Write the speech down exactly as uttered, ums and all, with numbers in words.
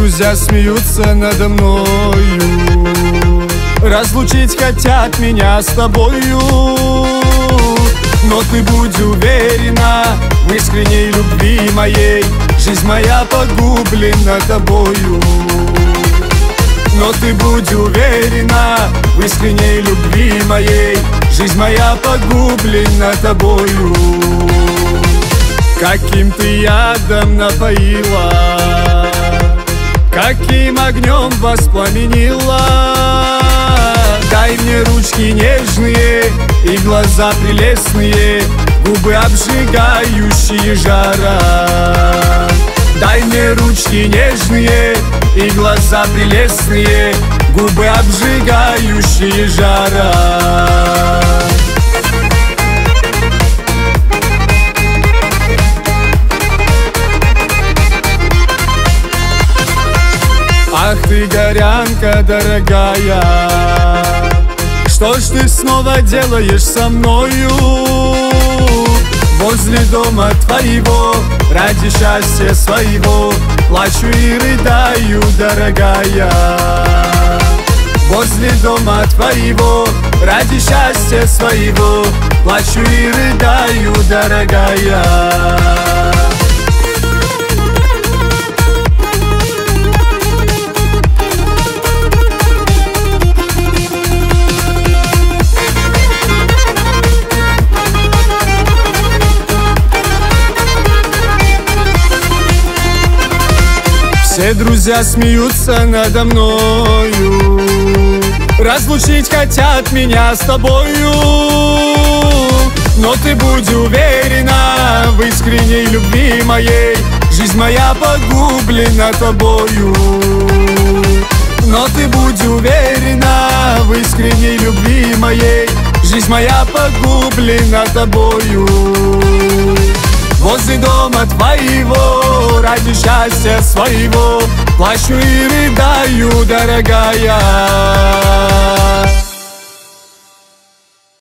друзья смеются надо мною, разлучить хотят меня с тобою. Но ты будь уверена в искренней любви моей, жизнь моя погублена тобою. Но ты будь уверена в искренней любви моей, жизнь моя погублена тобою. Каким ты ядом напоила, каким огнем воспламенила. Дай мне ручки нежные и глаза прелестные, губы обжигающие жара. Дай мне ручки нежные и глаза прелестные, губы обжигающие жара. Ах ты, горянка дорогая, что ж ты снова делаешь со мною? Возле дома твоего, ради счастья своего, плачу и рыдаю, дорогая. Возле дома твоего, ради счастья своего, плачу и рыдаю, дорогая. Все друзья смеются надо мною, разлучить хотят меня с тобою. Но ты будь уверена в искренней любви моей, жизнь моя погублена тобою. Но ты будь уверена в искренней любви моей, жизнь моя погублена тобою. Возле дома твоего, ради счастья своего, плачу и рыдаю, дорогая.